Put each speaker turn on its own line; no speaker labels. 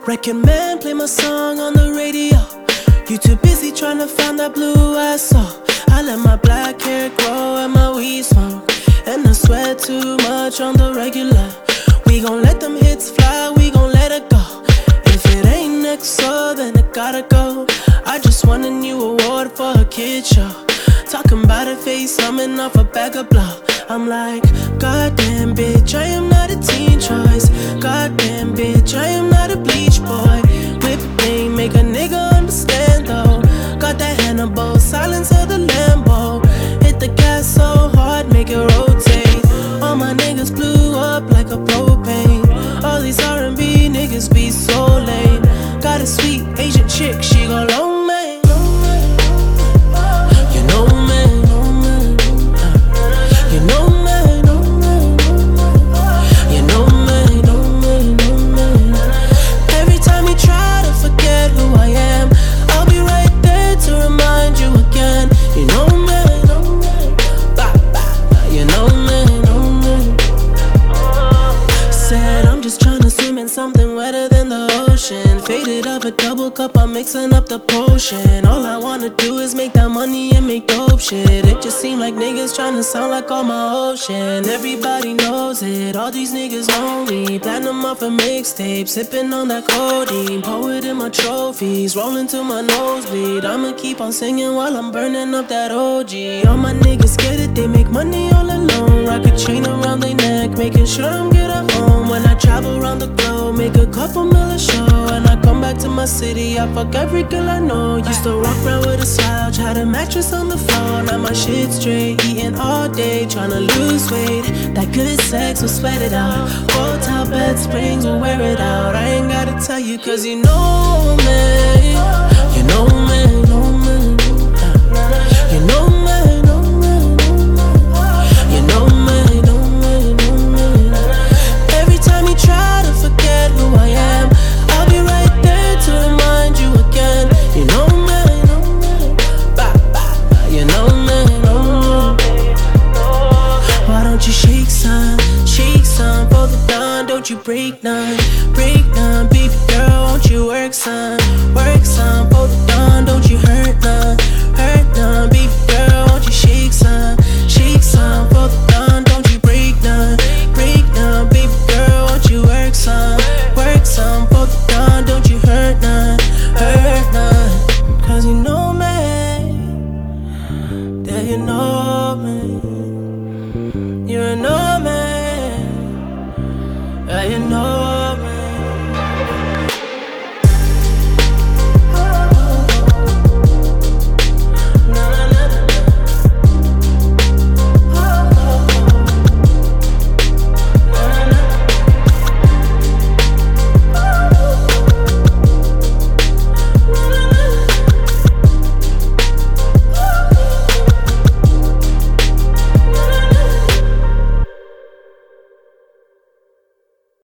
Record man, play my song on the radio. You too busy trying to find that blue I saw. I let my black hair grow and my weed smoke, and I sweat too much on the regular. We gon' let them hits fly, we gon' let it go. If it ain't EXO, then it gotta go. I just won a new award for a kid show. Talking about a face, coming off a bag of blow. I'm like, goddamn bitch, I am not a teen choice. Goddamn bitch, I am not a bleach boy. Whip name, make a nigga understand though. Got that Hannibal, silence of the Lambo. Hit the gas so hard, make it rotate. All my niggas blew up like a propane. All these R&B niggas be so lame. Got a sweet Asian chick, she go long man. You know man, you know man, you know man. Every time you try to forget who I am, I'll be right there to remind you again. You know man, you know man. Said I'm just tryna swim in something wetter than the ocean. Faded up a double cup, I'm mixing up the potion. All I wanna do is make that money and make dope shit. It just seem like niggas tryna sound like all my ocean. Everybody knows it, all these niggas lonely. Platinum off a mixtape, sipping on that codeine. Poet in my trophies, rolling to my nosebleed. I'ma keep on singing while I'm burning up that OG. All my niggas get it, they make money all alone. Rock a chain around their neck, making sure I'm good at home. When I travel around the globe, make a couple mil a show. When I come back to my city, I fuck every girl I know. Used to walk around with a slouch, had a mattress on the floor. Now my shit straight, eating all day, tryna lose weight. That good sex will sweat it out. Hotel bed springs will wear it out. I ain't gotta tell you, cause you know me. You know me, know me. You know me, know me. You know me, know me, know me. Every time you try to forget who I am, I'll be right there to remind you again. You know me, know me. You know me, know me. Why don't you shake some for the dawn? Don't you break none, baby girl, won't you work some for the dawn? Don't you hurt none, baby girl, won't you shake some for the dawn? Don't you break none, baby girl, won't you work some for the dawn? Don't you hurt none, cause you know me, yeah you know me, you know me, yeah you know.